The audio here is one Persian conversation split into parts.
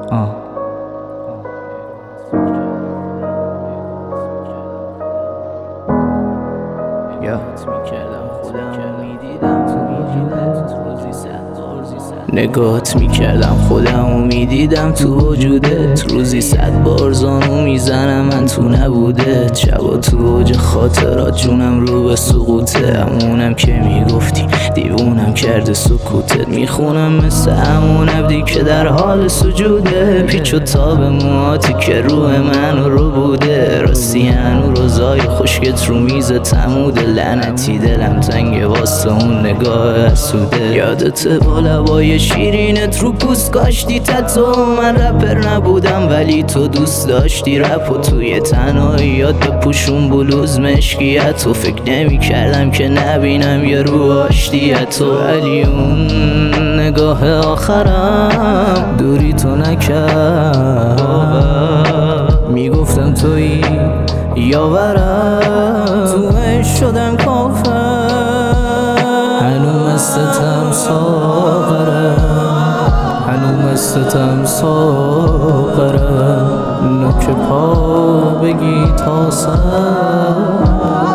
نگاهت میکردم خودمو میدیدم تو وجودت، روزی 100 بار زانو میزنم من تو نبوده، شبا تو اوج خاطرات جونم رو به سقوطه، همونم که میگفتی دیوونم کرده سکوتت، میخونم مثل همون عبدی که در حال سجوده، پیچ و تاب موهاتی که روح منو رو بوده، راستی هنو روزای خشکت رو میز تموده، لعنتی دلم تنگه واسه اون نگاه حسوده، یادت با لبای شیرینت رو پوست کاشتی تتو، من رپر نبودم ولی تو دوست داشتی رپ و توی تنهاییات بپوشون بلوز مشکیت و فکر نمی کردم که نبینم یه رو آشتیت و ولی اون نگاه آخرم دوری تو نکرد، میگفتم توی یاورم تو عشق شدم کافر، هنو مستم ساغرم، هنو مستم ساغرم، نوک پا بگی تا سر،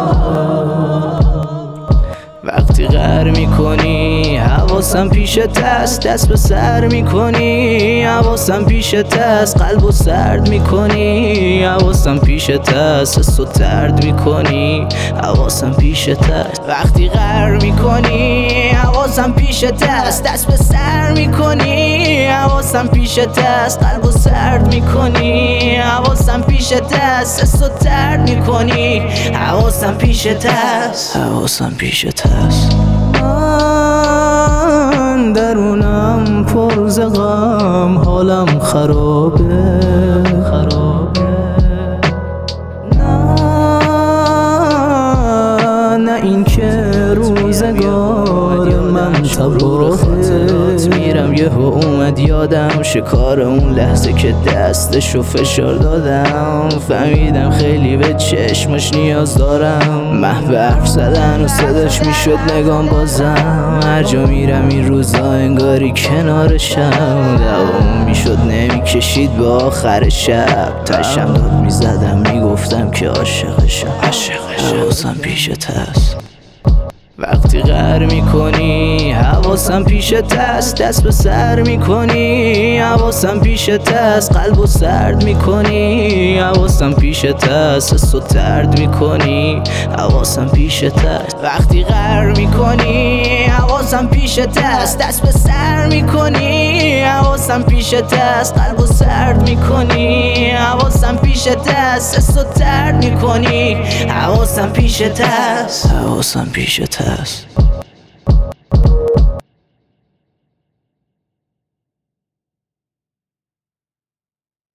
وقتی غر میکنی حواسم پیشت هست، دست به سر میکنی حواسم پیشت هست، قلبو سرد میکنی حواسم پیشت هست، حسو ترد میکنی حواسم پیشت هست، وقتی غر میکنی حواسم پیشت هست، دست به سر میکنی حواسم پیشت هست، قلبو سرد میکنی حواسم پیشت هست، حسو ترد میکنی حواسم پیشت هست، حواسم پیشت هست. من درونم پر ز غم، حالم خرابه نه این که روزگار من تباهه، میرم یه اومد یادم شکار اون لحظه که دستشو فشار دادم، فهمیدم خیلی به چشمش نیاز دارم، محو حرف زدن و صداش میشد نگام بازم، هر جا میرم این روزا انگاری کنارشم، دوام میشد نمیکشید به آخر شب، تشم داد میزدم میگفتم که عاشقشم، حواسم پیشت هست، وقتی غر میکنی حواسم پیشت هست، دست به سر میکنی حواسم پیشت هست، قلبو سرد میکنی حواسم پیشت هست، حسو ترد میکنی حواسم پیشت هست، وقتی غر میکنی حواسم پیشت هست، دست به سر میکنی حواسم پیشت هست، قلبو سرد میکنی حواسم پیشت هست، حسو ترد میکنی حواسم پیشت هست، حواسم پیشت هست.